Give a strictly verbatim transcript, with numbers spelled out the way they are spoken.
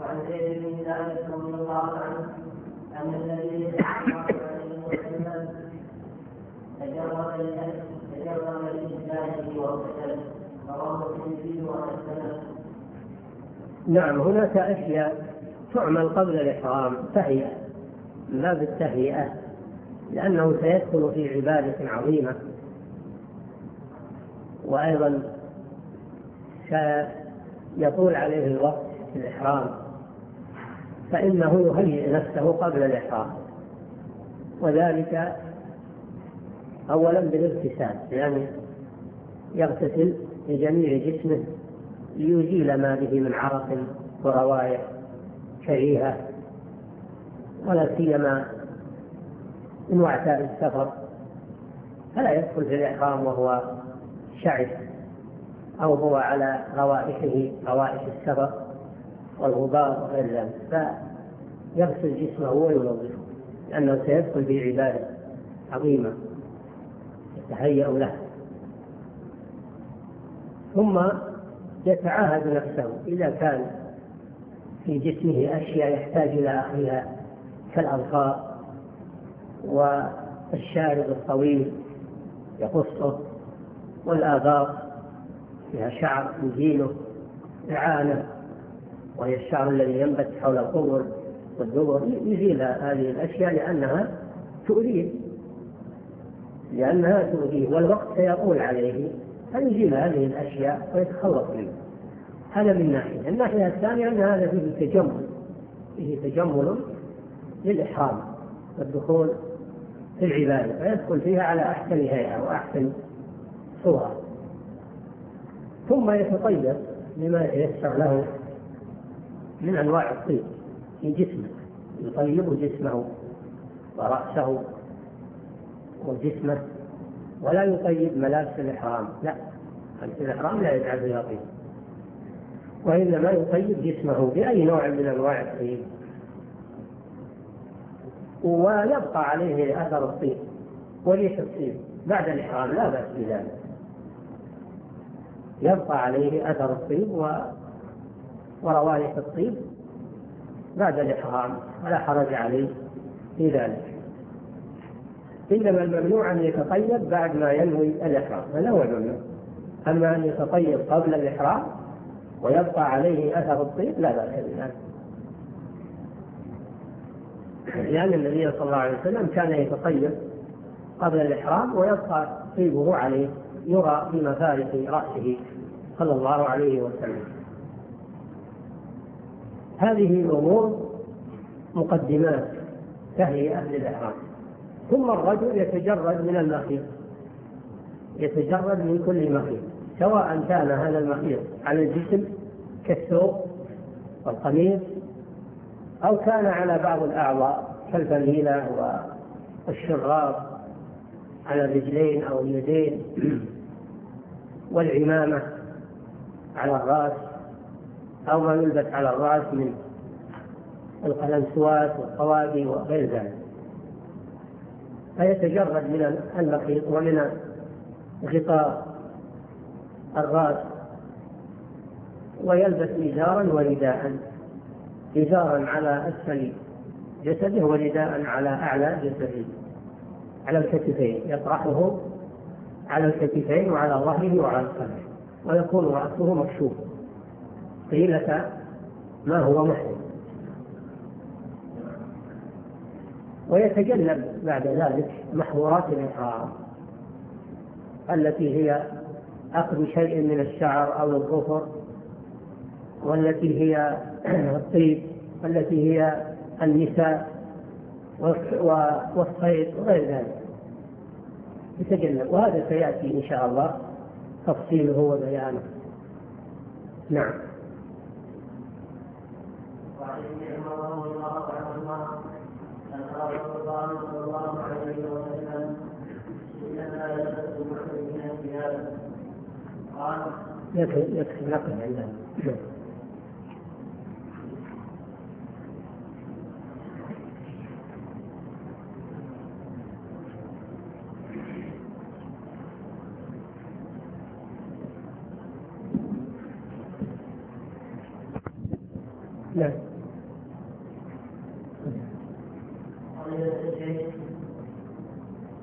وعن زيد بن ثابت رضي الله عنه أن النبي صلى الله عليه وسلم تجرد تجرد لله وارتكب رواه الترمذي وحسنه. نعم، هناك أشياء تعمل قبل الإحرام تهيئة من باب التهيئة، لأنه سيدخل في عبادة عظيمة، وأيضا سيطول عليه الوقت في الإحرام، فإنه يهيئ نفسه قبل الإحرام، وذلك أولا بالاغتسال، يعني يغتسل لجميع جسمه ليزيل ما به من عرق وروائح كريهة، ولا سيما من وعثاء السفر، فلا يدخل في الإحرام وهو شعث أو هو على روائحه روائح السفر والغبار وغير ذلك، فيغسل جسمه وينظفه، لأنه سيدخل في عبادة عظيمة يتهيأ له. ثم يتعاهد نفسه إذا كان في جسمه أشياء يحتاج إلى أخذها كالأظفار والشارب الطويل يقصه، والآذار فيها شعر يزيله، إعانة وهي الشعر الذي ينبت حول القبر والدبر، يزيل هذه الأشياء لأنها تؤذيه لأنها تؤذيه والوقت سيطول عليه، فيزيل هذه الأشياء ويتخلص منها. هذا من ناحية. الناحية الثانية أن هذا فيه تجمل، فيه تجمل للإحرام والدخول في العبادة، فيدخل فيها على أحسن هيئة وأحسن صورة. ثم يتطيب لما ييسر له من أنواع الطيب في جسمه، يطيب جسمه ورأسه وجسمه، ولا يطيب ملابس الإحرام، لا، ملابس الإحرام لا يجعل فيها طيب، وإنما يطيب جسمه بأي نوع من أنواع الطيب، ويبقى عليه أثر الطيب وريح الطيب بعد الإحرام، لا بأس بذلك، يبقى عليه أثر الطيب وروائح الطيب بعد الإحرام، ولا حرج عليه في ذلك. إنما الممنوع أن يتطيب بعد ما ينوي الإحرام، هذا هو الممنوع. أما أن يتطيب قبل الإحرام ويبقى عليه أثر الطيب لا بأس بذلك، لأن النبي صلى الله عليه وسلم كان يتطيب قبل الإحرام ويبقى طيبه عليه يرى في مفارق رأسه صلى الله عليه وسلم. هذه الأمور مقدمات تهيئة للإحرام. ثم الرجل يتجرد من المخيط، يتجرد من كل مخيط، سواء كان هذا المخيط على الجسم كالثوب والقميص، أو كان على بعض الأعضاء كالفليلة والشراب على الرجلين أو اليدين، والعمامة على الرأس، أو ما يلبس على الرأس من القلنسوات والطواقي وغير ذلك، فيتجرد من المخيط ومن غطاء الرأس، ويلبس إزارا ورداء، إزارا على أسفل جسده ورداء على أعلى جسده، على الكتفين، يطرحه على الكتفين وعلى ظهره وعلى الصدر، ويكون رأسه مكشوف طيلة ما هو محرم. ويتجنب بعد ذلك محظورات الإحرام التي هي أخذ شيء من الشعر أو الظفر، والتي هي الطيب، والتي هي النساء والصيد وغير ذلك، يتجنب. وهذا سيأتي إن شاء الله تفصيله وبيانه. نعم. وعن عمر رضي الله عنهما أن رسول الله صلى الله عليه وسلم إنما يلبس المحرم من الثياب قال يكفي نقل عندنا. نعم. أن يستشعر